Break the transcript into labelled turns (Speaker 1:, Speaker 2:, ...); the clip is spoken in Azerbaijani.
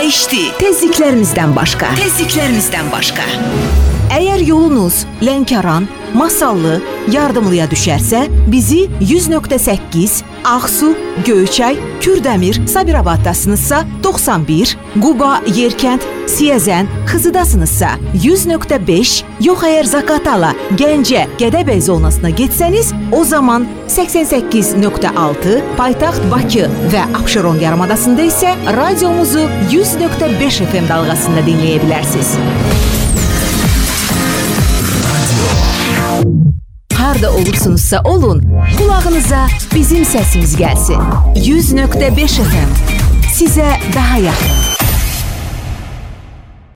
Speaker 1: HD, tezliklərimizdən başqa. Əgər yolunuz Lənkəran, Masallı, Yardımlıya düşərsə, bizi 100.8, Ağsu, Göyçay, Kürdəmir, Sabirabaddasınızsa 91, Quba, Yerkənd, Siyəzən, Xızıdasınızsa 100.5, yox əgər Zaqatala, Gəncə, Gədəbəy zonasına getsəniz, o zaman 88.6, paytaxt Bakı və Abşeron yarımadasında isə radiomuzu 100.5 FM dalğasında dinləyə bilərsiniz. Harda olursunuzsa olun, qulağınıza bizim səsimiz gəlsin. 100.5 FM sizə daha yaxın.